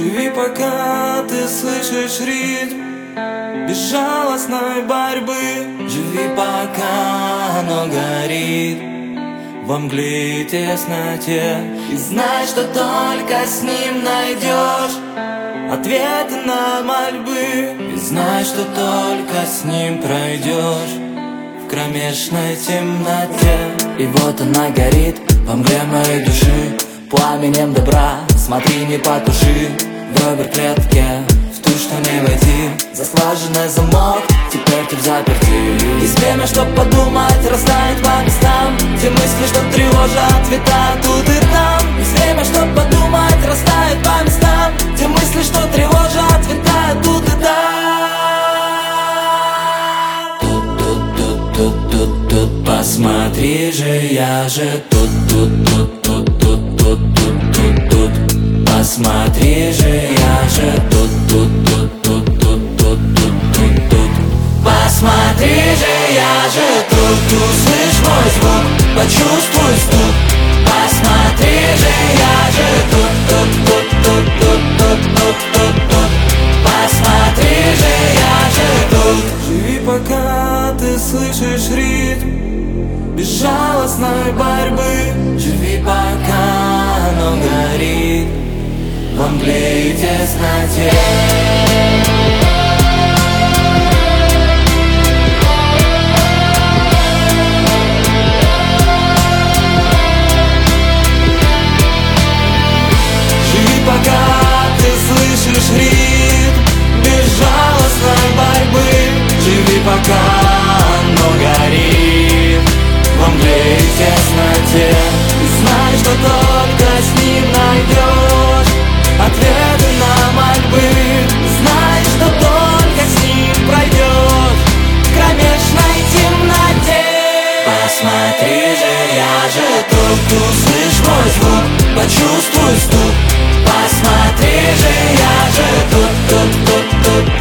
Живи, пока ты слышишь ритм безжалостной борьбы. Живи, пока оно горит во мгле и тесноте. И знай, что только с ним найдешь ответы на мольбы. И знай, что только с ним пройдешь в кромешной темноте. И вот она горит во мгле моей души, пламенем добра, смотри, не потуши. В робер клетке, в ту, что не войти. Заслаженный замок, теперь ты в заперти. Есть время, чтоб подумать, расставить по местам те мысли, что тревожат, витают тут и там. Есть время, чтоб подумать, расставить по местам те мысли, что тревожат, витают тут и там. Тут, посмотри же, я же тут. Посмотри же, я же тут. Посмотри же, я же тут. Услышь мой звук, почувствуй стук. Посмотри же, я же тут. Посмотри же, я же тут. Живи, пока ты слышишь ритм безжалостной борьбы. Живи, пока оно горит во мгле и тесноте. Живи, пока ты слышишь ритм безжалостной борьбы. Живи, пока оно горит во мгле и тесноте. И знай, что только с ним найдешь ответы на мольбы. Знай, что только с ним пройдешь в кромешной темноте. Посмотри же, я же тут. Услышь мой звук, почувствуй стук. Посмотри же, я же тут.